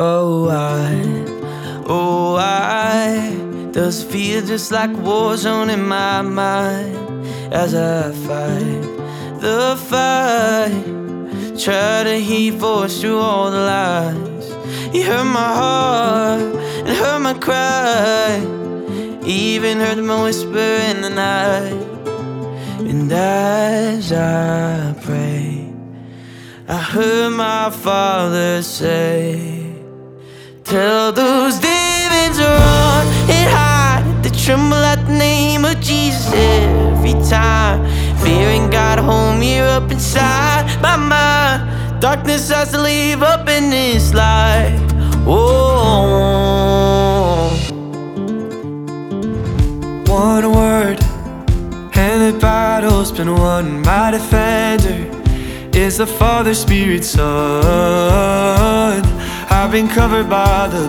Oh, why does it feel just like a war zone in my mind as I fight the fight, try to heat force through all the lies. You hurt my heart and heard my cry, even heard my whisper in the night. And as I pray, I heard my Father say, tell those demons to run and hide. They tremble at the name of Jesus every time. Fear ain't got a home here up inside my mind. Darkness has to leave up in this light. Oh, one word and the battle's been won. My defender is the Father, Spirit, Son. I've been covered by the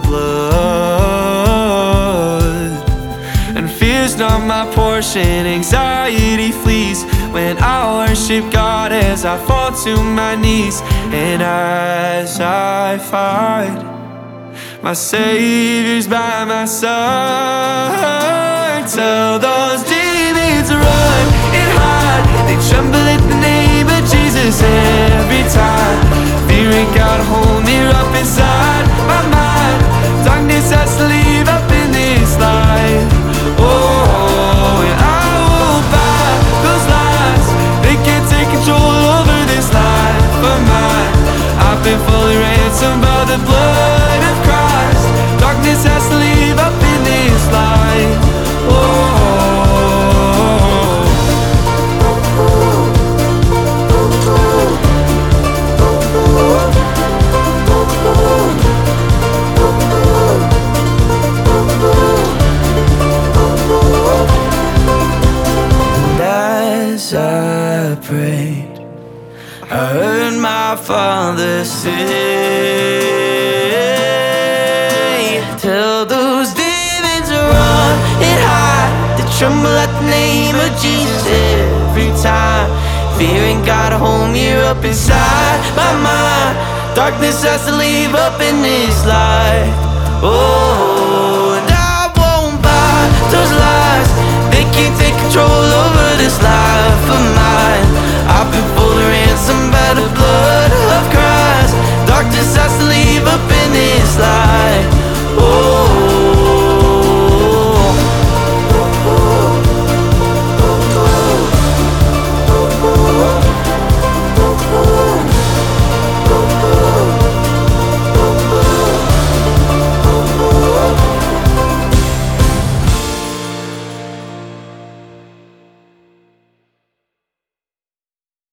blood, and fear's not my portion. Anxiety flees when I worship God as I fall to my knees. And as I fight, my Savior's by my side. Tell those demons to run and hide. They tremble at the name of Jesus every time. Fear ain't got a home here up inside my mind. Darkness has to leave up in this light. Oh, and I won't buy those lies. They can't take control over this life of mine. I've been fully ransomed by the blood of Christ. Darkness has to leave up in this light. As I prayed, I heard my Father say, tell those demons to run and hide. They tremble at the name of Jesus every time. Fear ain't got a home here up inside my mind. Darkness has to leave up in this light. Oh, and I won't buy those lies. They can't take control over this life of mine. I've been fully ransomed by the blood of Christ. Darkness has to leave up